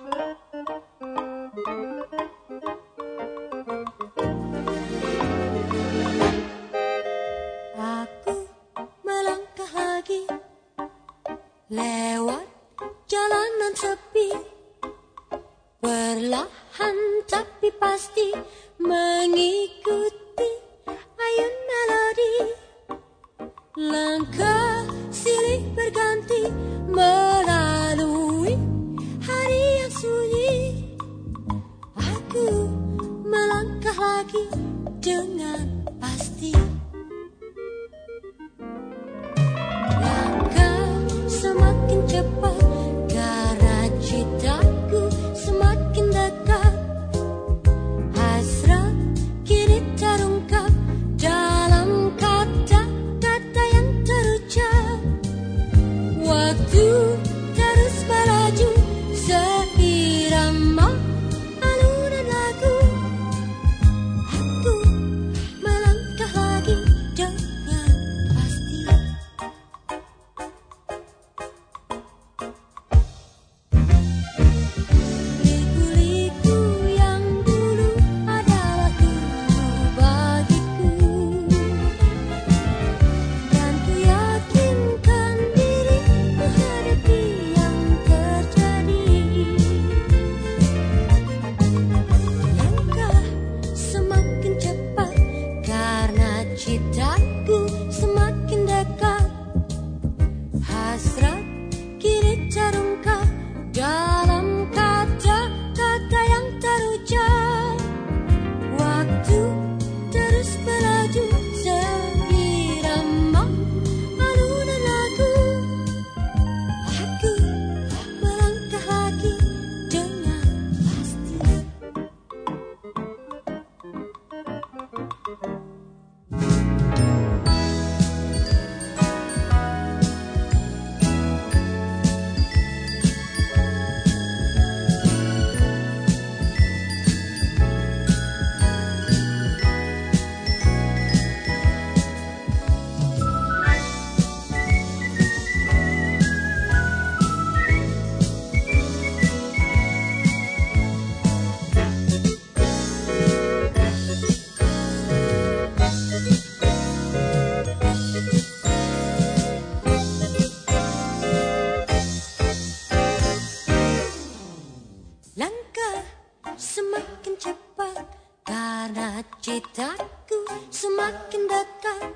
Aku melangkah lagi lewat jalanan sepi, perlahan tapi pasti mengikuti ayun melodi. Langkah silih berganti melalui hari yang sunyi. Aku melangkah lagi dengan pasti. Langkah semakin cepat karena cintaku semakin dekat. Hasrat kini terungkap dalam kata-kata yang terucap. Waktu terus berlaju seirama alunan lagu. Aku melangkah lagi dengan pasti. Liku-liku yang dulu adalah guru bagiku, dan ku yakinkan diri menghadapi yang terjadi. Langkah semakin cepat karena cintaku semakin dekat. Hasrat kini terungkap dalam kata-kata yang terucap. Waktu terus berlaju seirama alunan lagu. Aku melangkah lagi dengan pasti. Langkah semakin cepat karena cintaku semakin dekat.